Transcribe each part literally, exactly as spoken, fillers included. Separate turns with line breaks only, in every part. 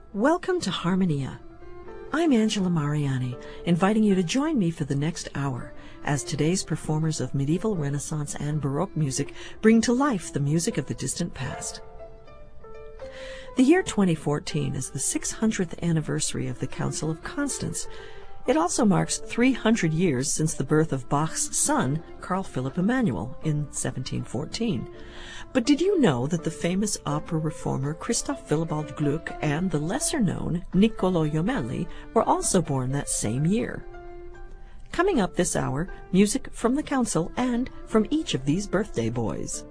Welcome to Harmonia. I'm Angela Mariani, inviting you to join me for the next hour as today's performers of medieval, Renaissance, and Baroque music bring to life the music of the distant past. The year twenty fourteen is the six hundredth anniversary of the Council of Constance. It also marks three hundred years since the birth of Bach's son, Carl Philipp Emanuel, in seventeen fourteen. But did you know that the famous opera reformer Christoph Willibald Gluck and the lesser-known Niccolò Jommelli were also born that same year? Coming up this hour, music from the Council and from each of these birthday boys.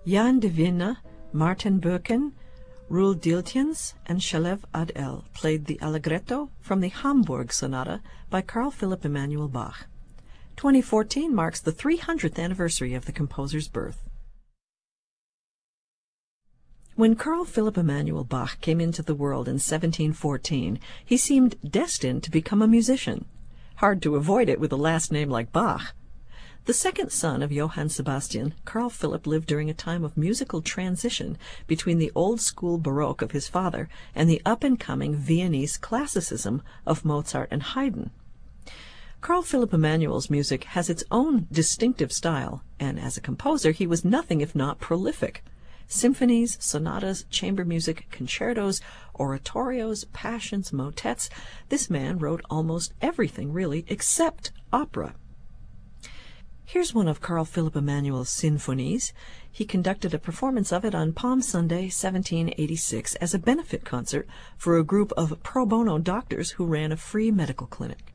Jan de Vinne, Martin Böken, Roel Diltjens, and Shalev Ad-El played the Allegretto from the Hamburg Sonata by Carl Philipp Emanuel Bach. twenty fourteen marks the three hundredth anniversary of the composer's birth. When Carl Philipp Emanuel Bach came into the world in seventeen fourteen, he seemed destined to become a musician. Hard to avoid it with a last name like Bach. The second son of Johann Sebastian, Carl Philipp lived during a time of musical transition between the old-school Baroque of his father and the up-and-coming Viennese classicism of Mozart and Haydn. Carl Philipp Emanuel's music has its own distinctive style, and as a composer he was nothing if not prolific. Symphonies, sonatas, chamber music, concertos, oratorios, passions, motets. This man wrote almost everything, really, except opera. Here's one of Carl Philipp Emanuel's symphonies. He conducted a performance of it on Palm Sunday, seventeen eighty-six, as a benefit concert for a group of pro bono doctors who ran a free medical clinic.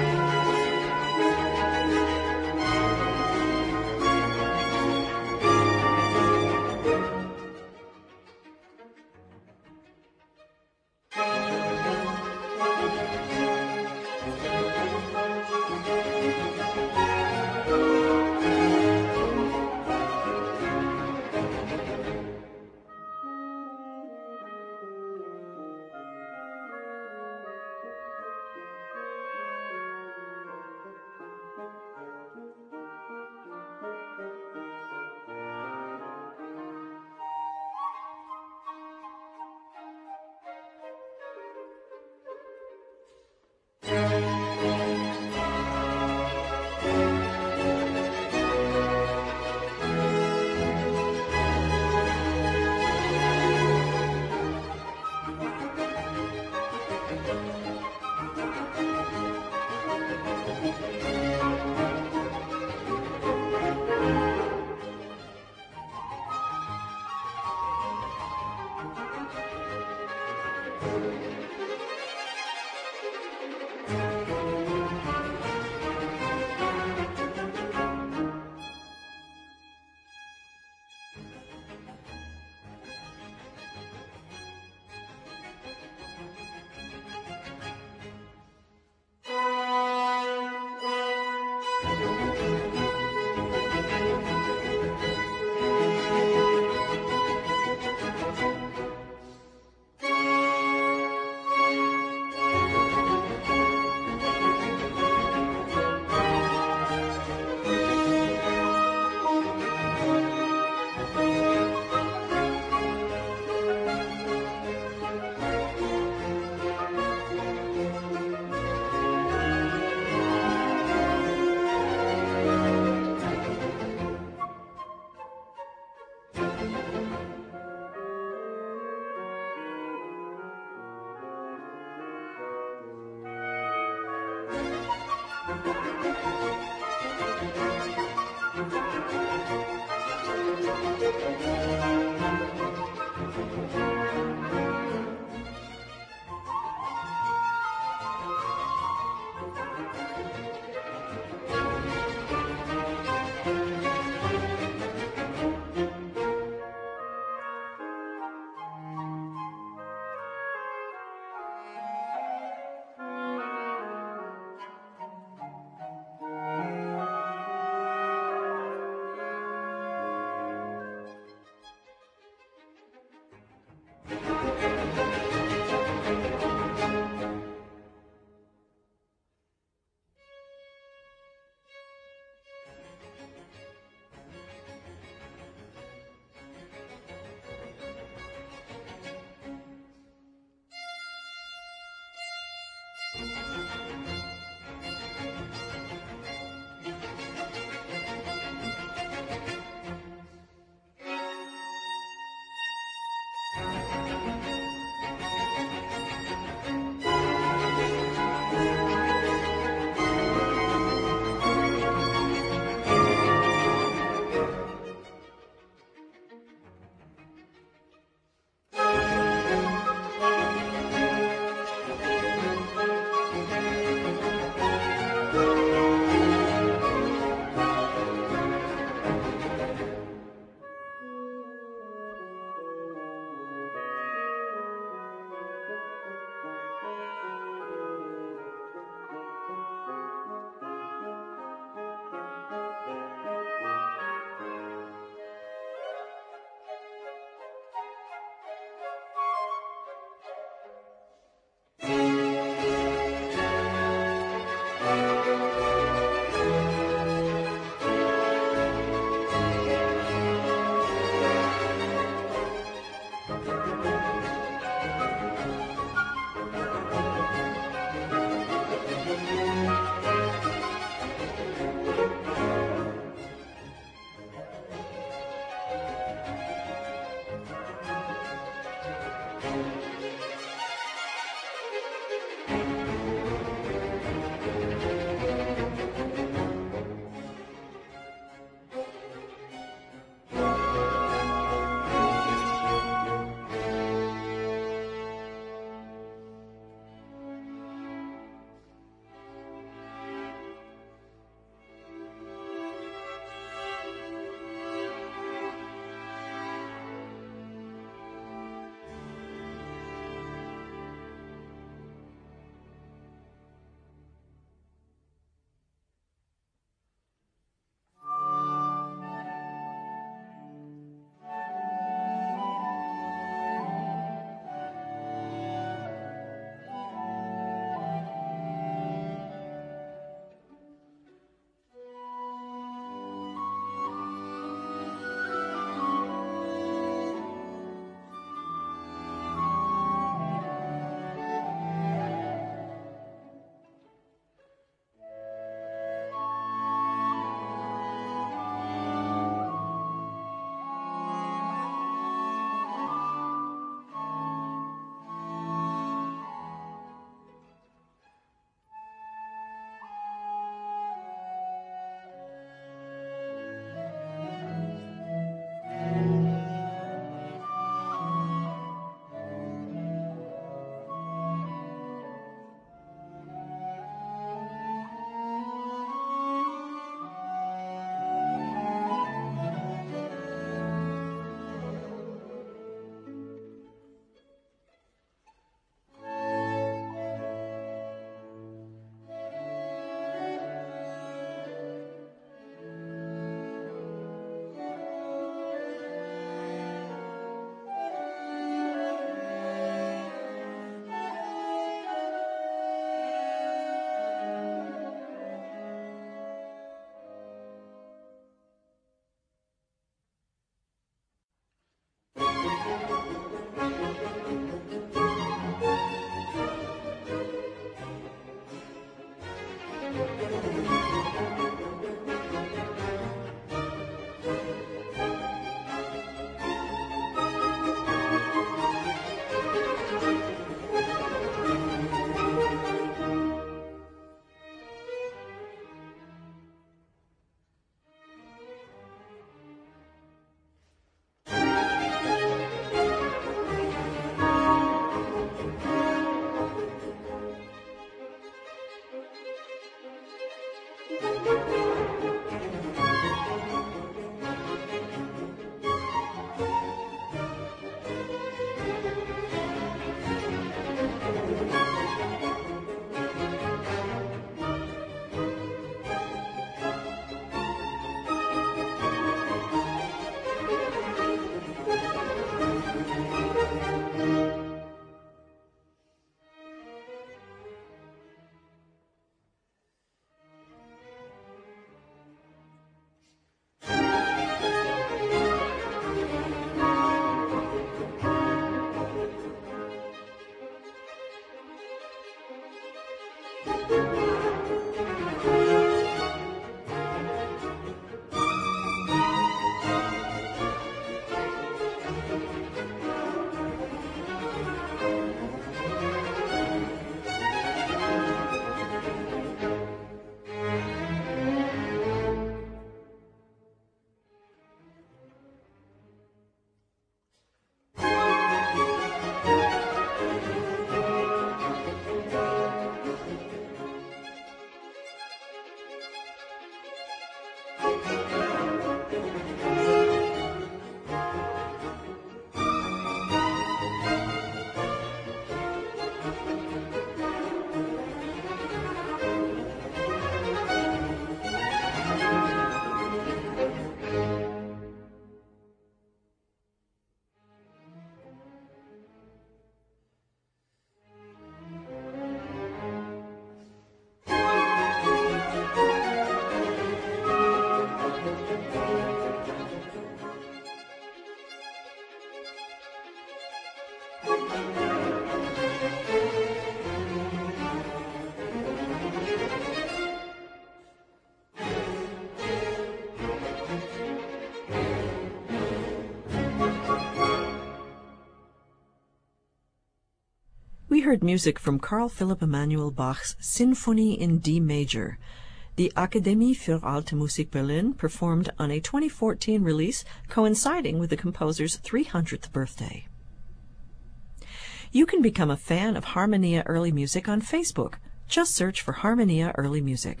heard music from Carl Philipp Emanuel Bach's Sinfonie in D major. The Akademie für Alte Musik Berlin performed on a twenty fourteen release coinciding with the composer's three hundredth birthday. You can become a fan of Harmonia Early Music on Facebook. Just search for Harmonia Early Music.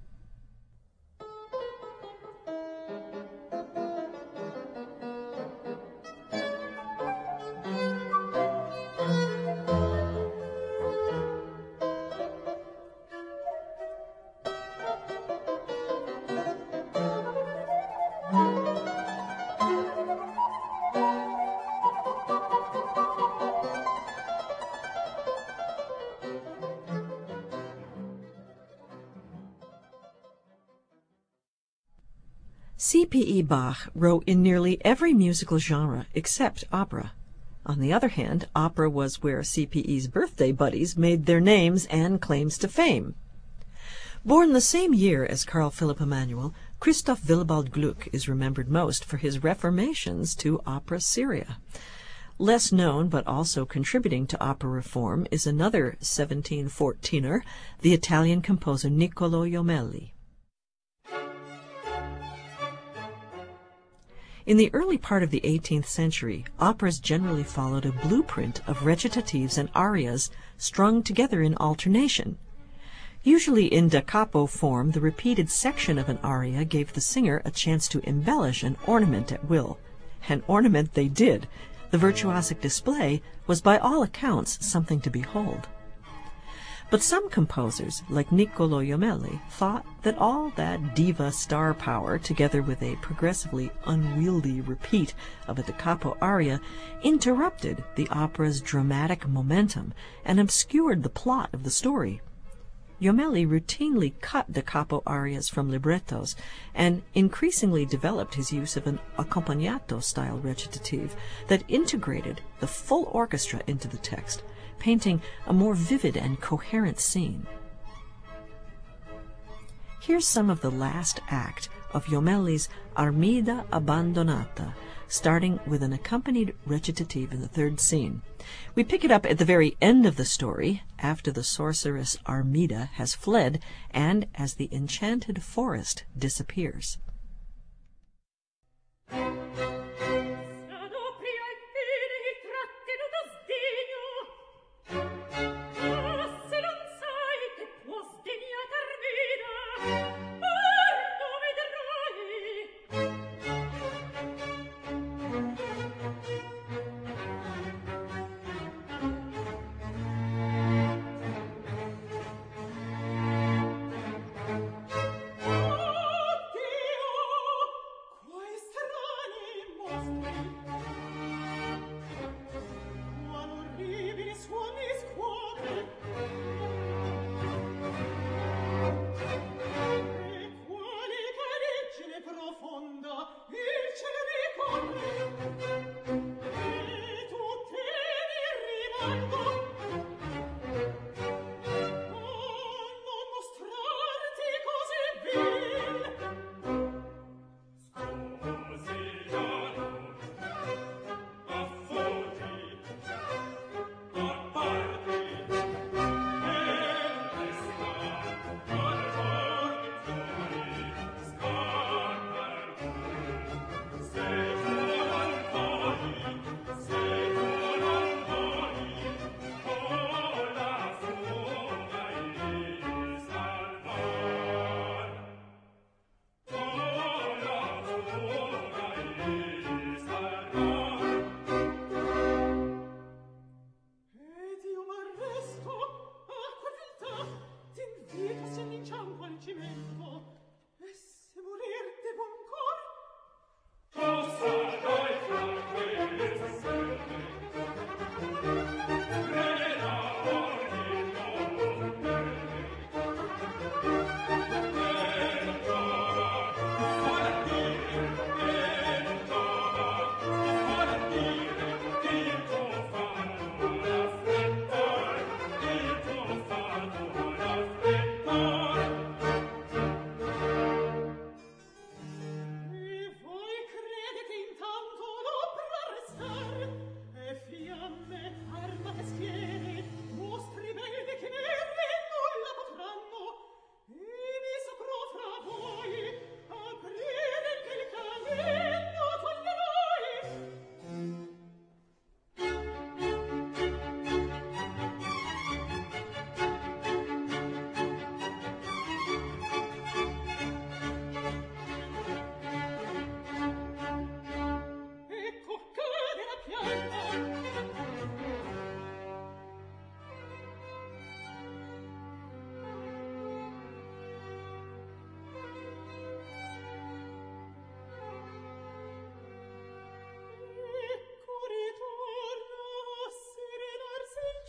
C P E Bach wrote in nearly every musical genre except opera. On the other hand, opera was where C P E's birthday buddies made their names and claims to fame. Born the same year as Carl Philipp Emanuel, Christoph Willibald Gluck is remembered most for his reformations to opera seria. Less known, but also contributing to opera reform, is another seventeen fourteener, the Italian composer Niccolò Jommelli. In the early part of the eighteenth century, operas generally followed a blueprint of recitatives and arias strung together in alternation. Usually in da capo form, the repeated section of an aria gave the singer a chance to embellish and ornament at will. And ornament they did. The virtuosic display was by all accounts something to behold. But some composers, like Niccolò Jommelli, thought that all that diva star power, together with a progressively unwieldy repeat of a da capo aria, interrupted the opera's dramatic momentum and obscured the plot of the story. Jommelli routinely cut da capo arias from librettos and increasingly developed his use of an accompagnato-style recitative that integrated the full orchestra into the text, painting a more vivid and coherent scene. Here's some of the last act of Jommelli's Armida Abbandonata, starting with an accompanied recitative in the third scene. We pick it up at the very end of the story, after the sorceress Armida has fled and as the enchanted forest disappears.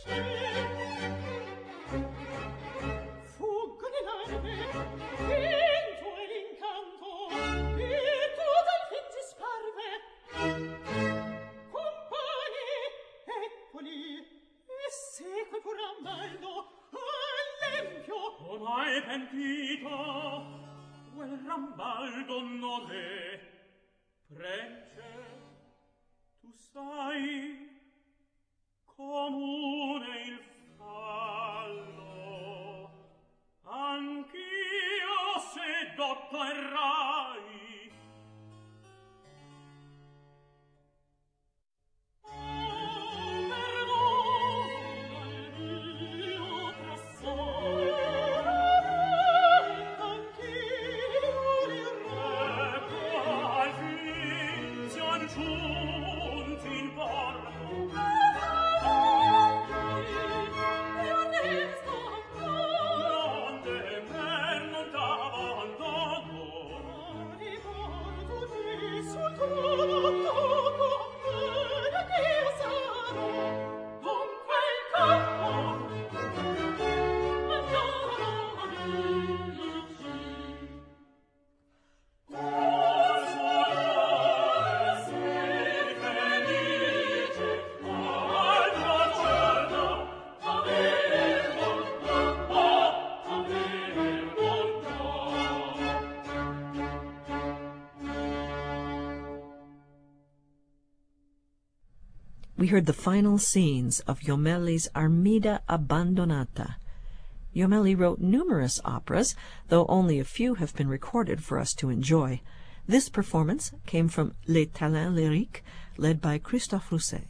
We heard the final scenes of Jomelli's Armida Abbandonata. Jomelli wrote numerous operas, though only a few have been recorded for us to enjoy. This performance came from Les Talents Lyriques, led by Christophe Rousset.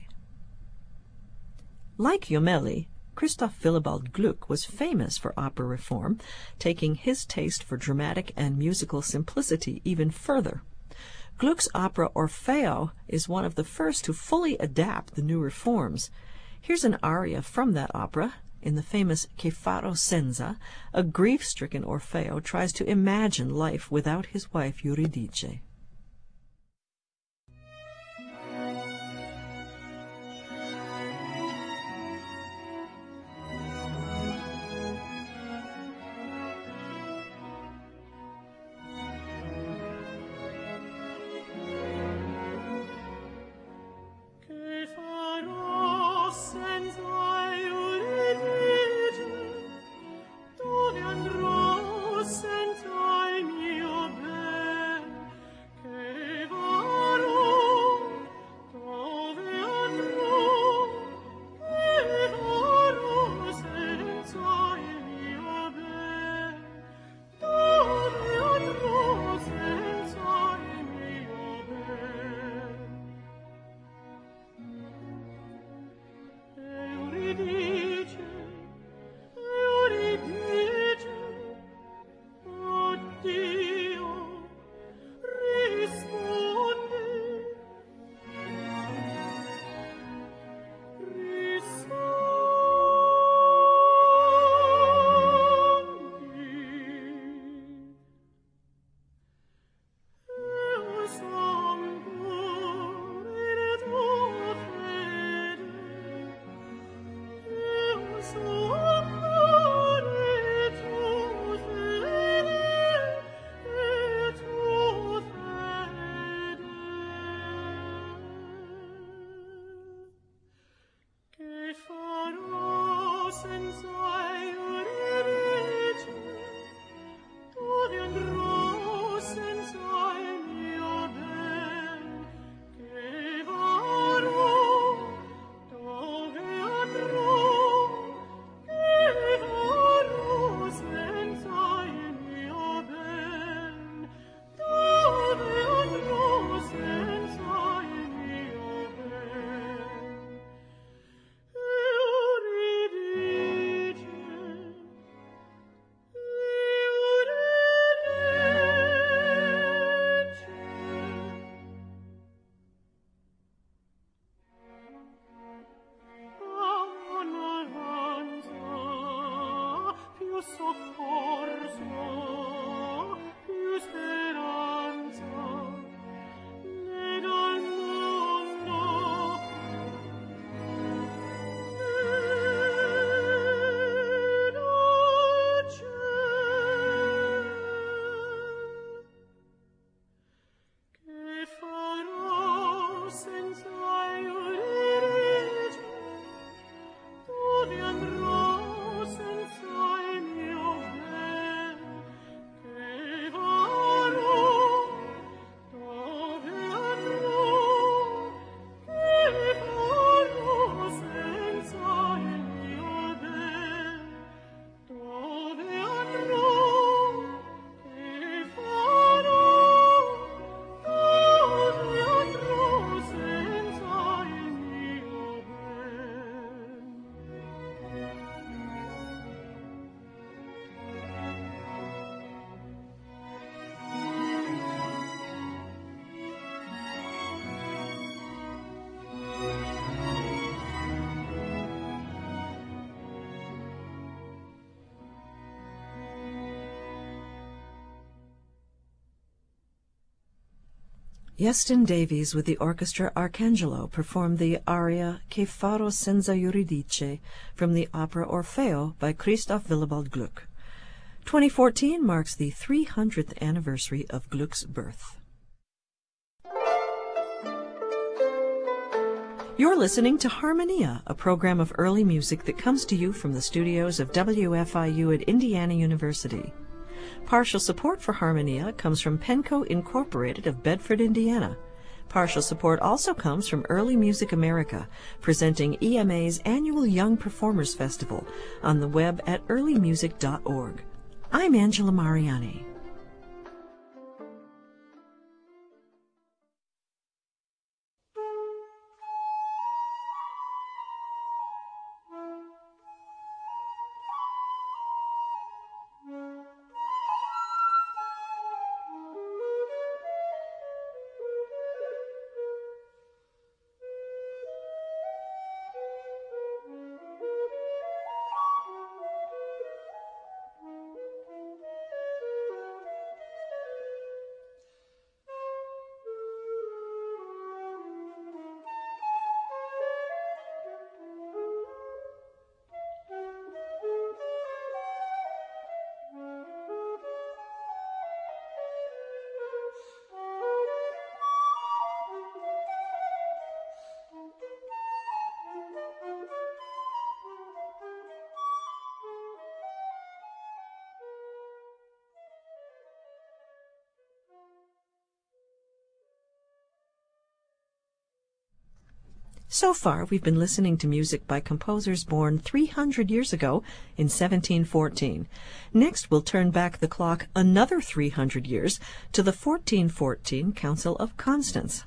Like Jomelli, Christoph Willibald Gluck was famous for opera reform, taking his taste for dramatic and musical simplicity even further. Gluck's opera Orfeo is one of the first to fully adapt the new reforms. Here's an aria from that opera. In the famous Che farò senza, a grief-stricken Orfeo tries to imagine life without his wife Euridice. Iestyn Davies with the orchestra Arcangelo performed the aria Che farò senza Euridice from the opera Orfeo by Christoph Willibald Gluck. twenty fourteen marks the three hundredth anniversary of Gluck's birth. You're listening to Harmonia, a program of early music that comes to you from the studios of W F I U at Indiana University. Partial support for Harmonia comes from Penco Incorporated of Bedford, Indiana. Partial support also comes from Early Music America, presenting E M A's annual Young Performers Festival on the web at early music dot org. I'm Angela Mariani. So far, we've been listening to music by composers born three hundred years ago in seventeen fourteen. Next, we'll turn back the clock another three hundred years to the fourteen fourteen Council of Constance.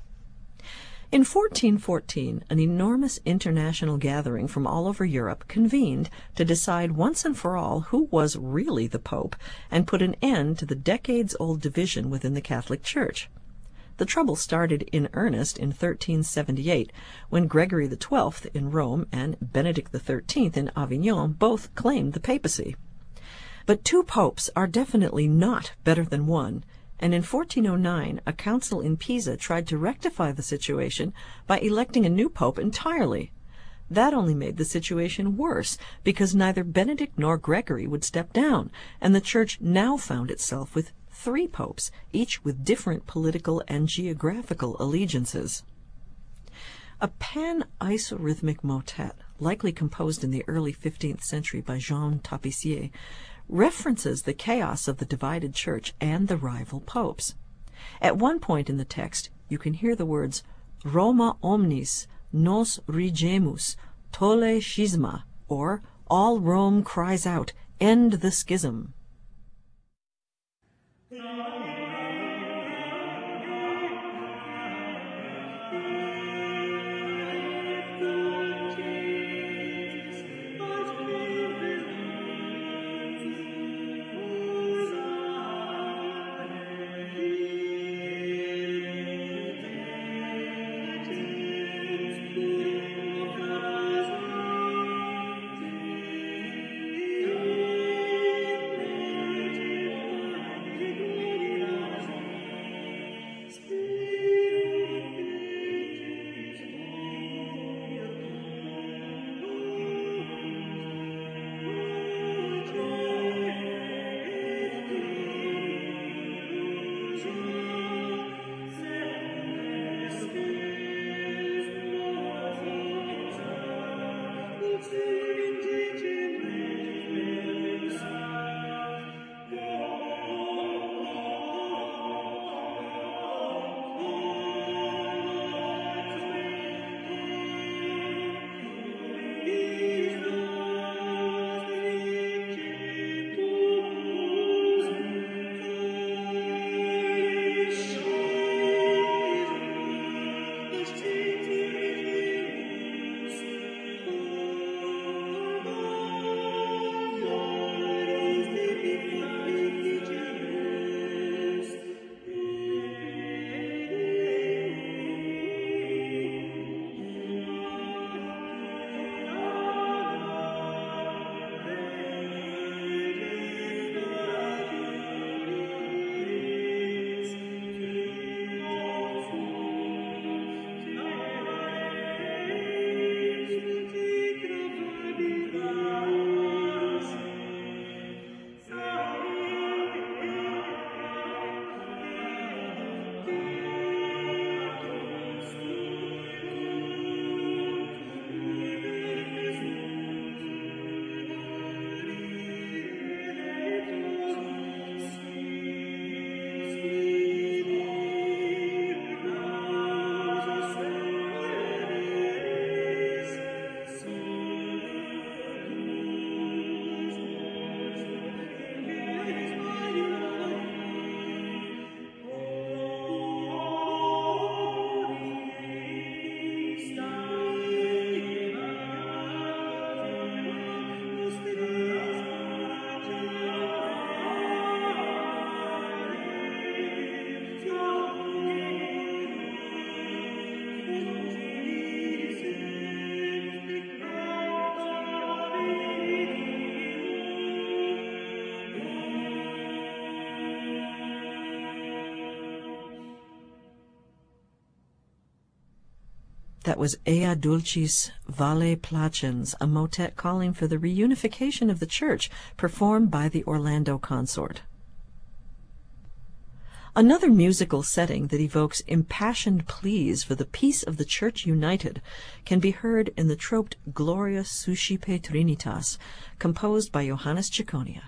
In fourteen fourteen, an enormous international gathering from all over Europe convened to decide once and for all who was really the Pope and put an end to the decades-old division within the Catholic Church. The trouble started in earnest in thirteen seventy-eight, when Gregory the twelfth in Rome and Benedict the thirteenth in Avignon both claimed the papacy. But two popes are definitely not better than one, and in fourteen oh nine a council in Pisa tried to rectify the situation by electing a new pope entirely. That only made the situation worse, because neither Benedict nor Gregory would step down, and the Church now found itself with three popes, each with different political and geographical allegiances. A pan-isorhythmic motet, likely composed in the early fifteenth century by Jean Tapissier, references the chaos of the divided church and the rival popes. At one point in the text, you can hear the words Roma omnis nos rigemus tolle schisma, or all Rome cries out, end the schism. That was Ea Dulcis Vale Placens, a motet calling for the reunification of the church, performed by the Orlando Consort. Another musical setting that evokes impassioned pleas for the peace of the Church united can be heard in the troped Gloria Suscipe Trinitas, composed by Johannes Ciconia.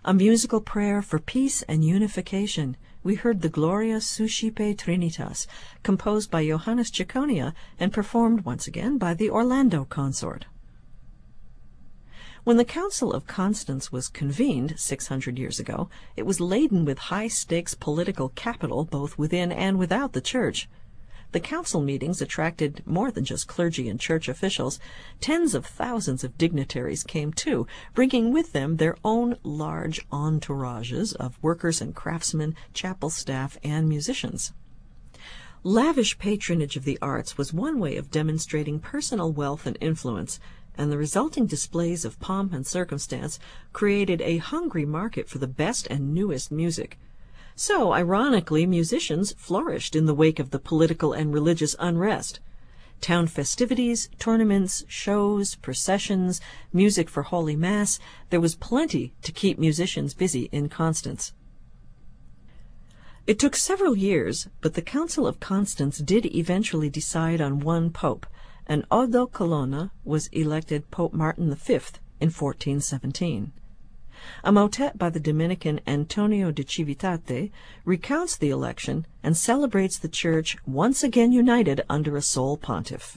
A musical prayer for peace and unification. We heard the Gloria Suscipe Trinitas, composed by Johannes Ciconia and performed once again by the Orlando Consort. When the Council of Constance was convened six hundred years ago, it was laden with high-stakes political capital both within and without the Church. The council meetings attracted more than just clergy and church officials. Tens of thousands of dignitaries came too, bringing with them their own large entourages of workers and craftsmen, chapel staff, and musicians. Lavish patronage of the arts was one way of demonstrating personal wealth and influence, and the resulting displays of pomp and circumstance created a hungry market for the best and newest music. So, ironically, musicians flourished in the wake of the political and religious unrest. Town festivities, tournaments, shows, processions, music for Holy Mass, there was plenty to keep musicians busy in Constance. It took several years, but the Council of Constance did eventually decide on one pope, and Odo Colonna was elected Pope Martin the Fifth in fourteen seventeen. A motet by the Dominican Antonio de Civitate recounts the election and celebrates the Church once again united under a sole pontiff.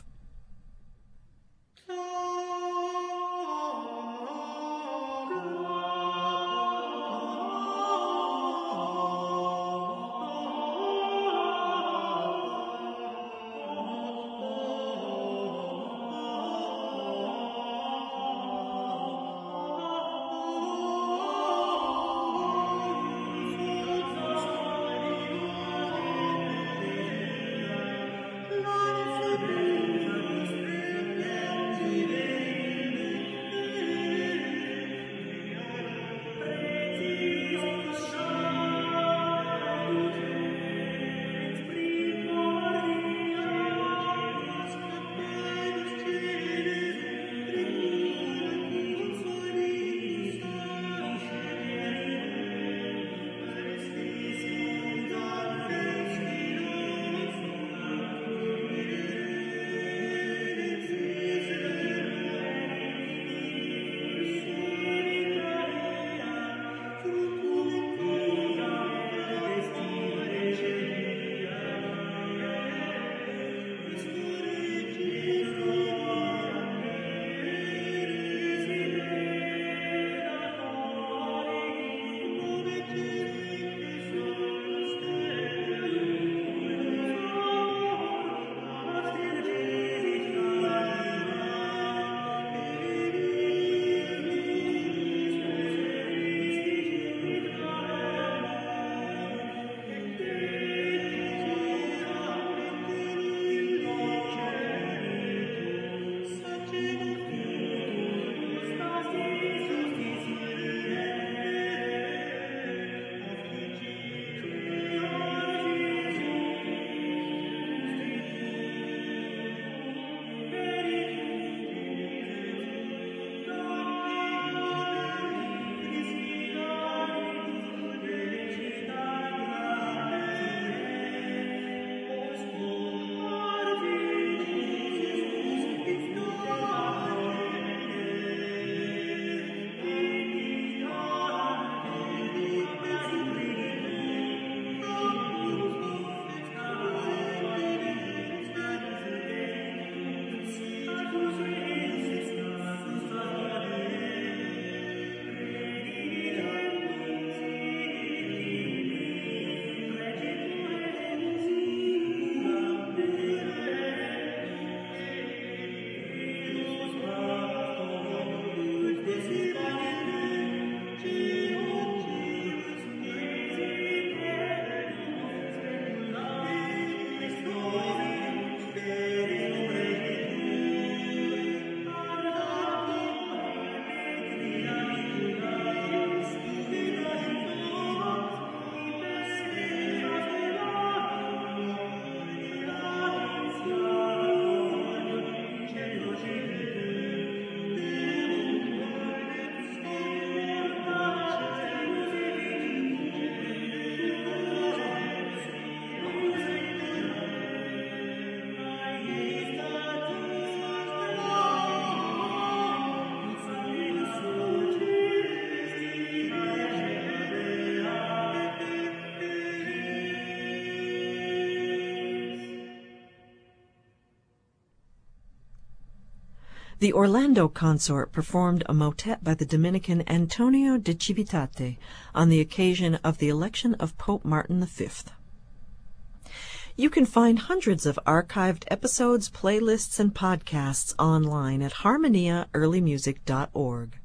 The Orlando Consort performed a motet by the Dominican Antonio de Civitate on the occasion of the election of Pope Martin the Fifth. You can find hundreds of archived episodes, playlists, and podcasts online at harmonia early music dot org.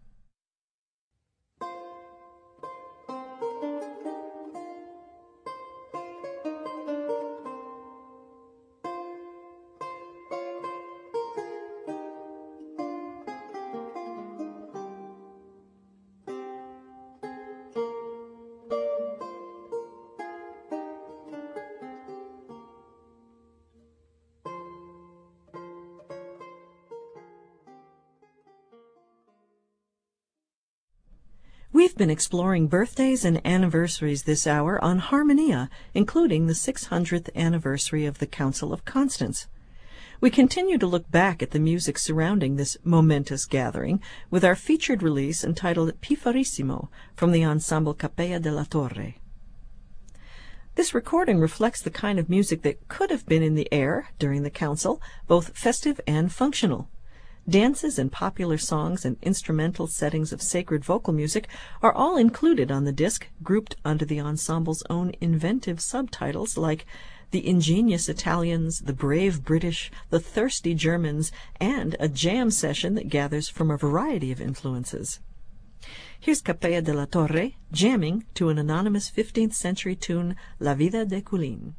We've been exploring birthdays and anniversaries this hour on Harmonia, including the six hundredth anniversary of the Council of Constance. We continue to look back at the music surrounding this momentous gathering with our featured release entitled Pifarissimo from the ensemble Capella della Torre. This recording reflects the kind of music that could have been in the air during the council, both festive and functional. Dances and popular songs and instrumental settings of sacred vocal music are all included on the disc, grouped under the ensemble's own inventive subtitles like The Ingenious Italians, The Brave British, The Thirsty Germans, and a jam session that gathers from a variety of influences. Here's Capella della Torre jamming to an anonymous fifteenth century tune, La Vida de Culin.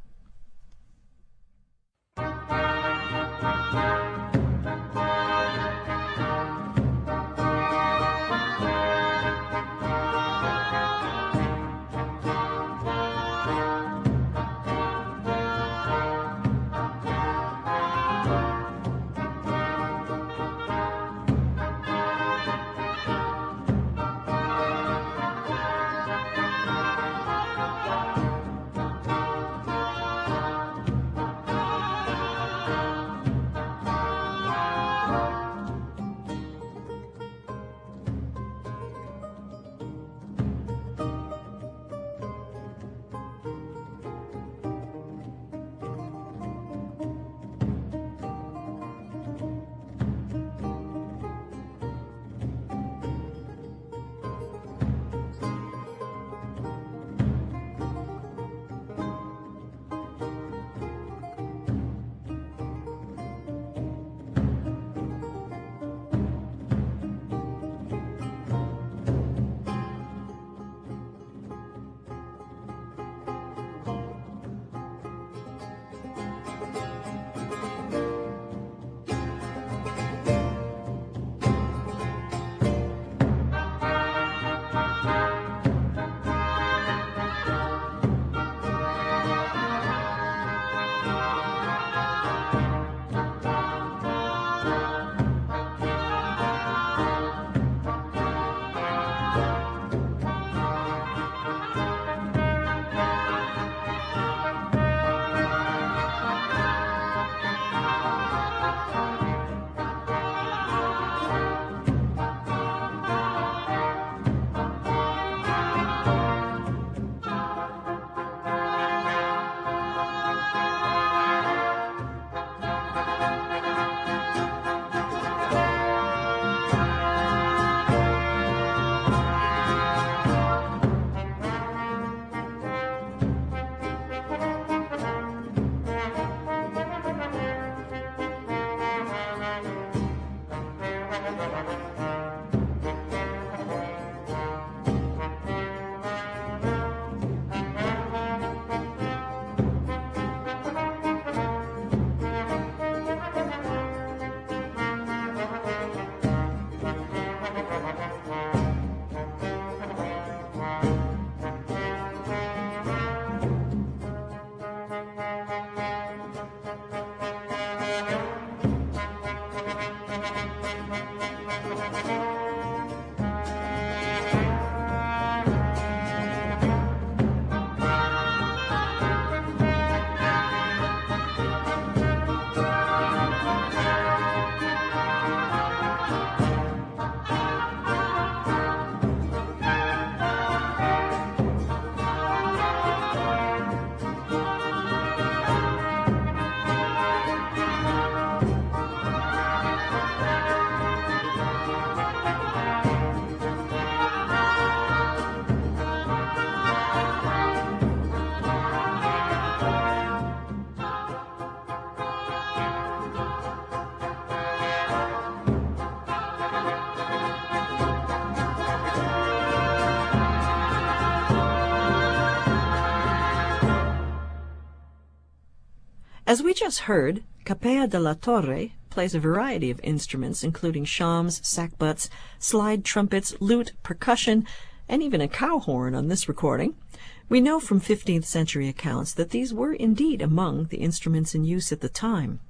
As we just heard, Capella de la Torre plays a variety of instruments, including shawms, sackbuts, slide trumpets, lute, percussion, and even a cow horn on this recording. We know from fifteenth century accounts that these were indeed among the instruments in use at the time.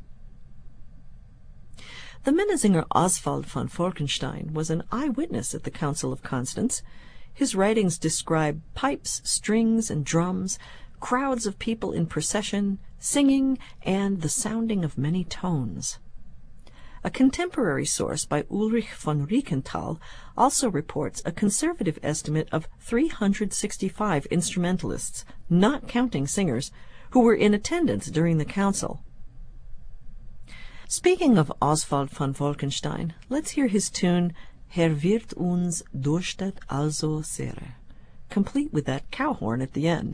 The Minnesänger Oswald von Falkenstein was an eyewitness at the Council of Constance. His writings describe pipes, strings, and drums, crowds of people in procession, singing, and the sounding of many tones. A contemporary source by Ulrich von Riechenthal also reports a conservative estimate of three hundred sixty-five instrumentalists, not counting singers, who were in attendance during the council. Speaking of Oswald von Falkenstein, let's hear his tune Herr wird uns durstet also sehr, complete with that cow horn at the end.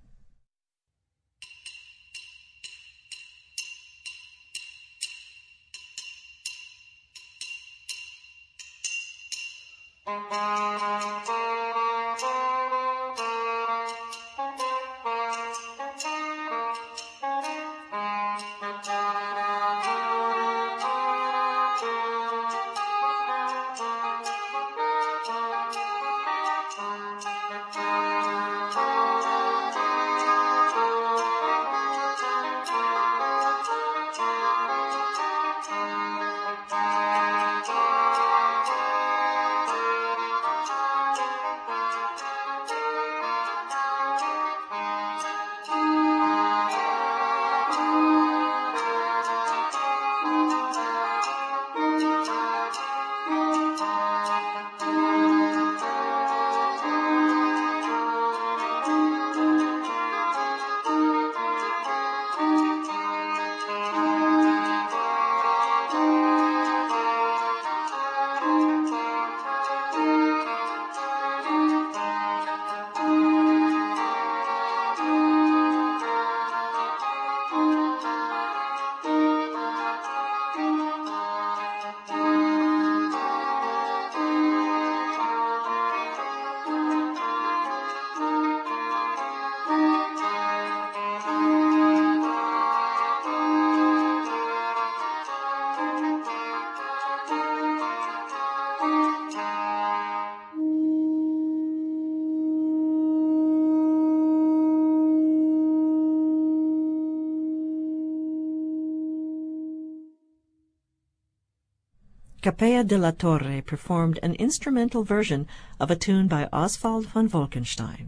Capella de la Torre performed an instrumental version of a tune by Oswald von Falkenstein.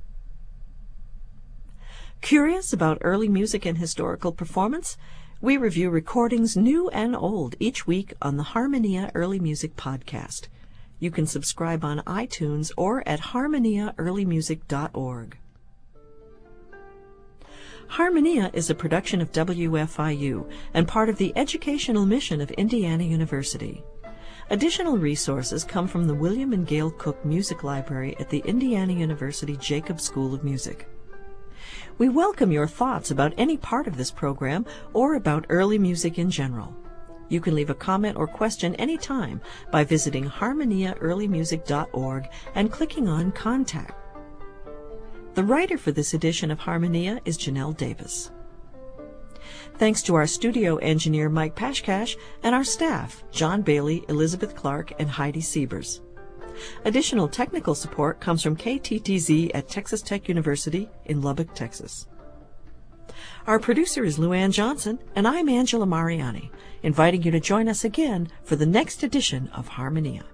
Curious about early music and historical performance? We review recordings new and old each week on the Harmonia Early Music podcast. You can subscribe on iTunes or at harmonia early music dot org. Harmonia is a production of W F I U and part of the educational mission of Indiana University. Additional resources come from the William and Gail Cook Music Library at the Indiana University Jacobs School of Music. We welcome your thoughts about any part of this program or about early music in general. You can leave a comment or question anytime by visiting harmonia early music dot org and clicking on Contact. The writer for this edition of Harmonia is Janelle Davis. Thanks to our studio engineer Mike Pashkash and our staff, John Bailey, Elizabeth Clark, and Heidi Siebers. Additional technical support comes from K T T Z at Texas Tech University in Lubbock, Texas. Our producer is Luann Johnson, and I'm Angela Mariani, inviting you to join us again for the next edition of Harmonia.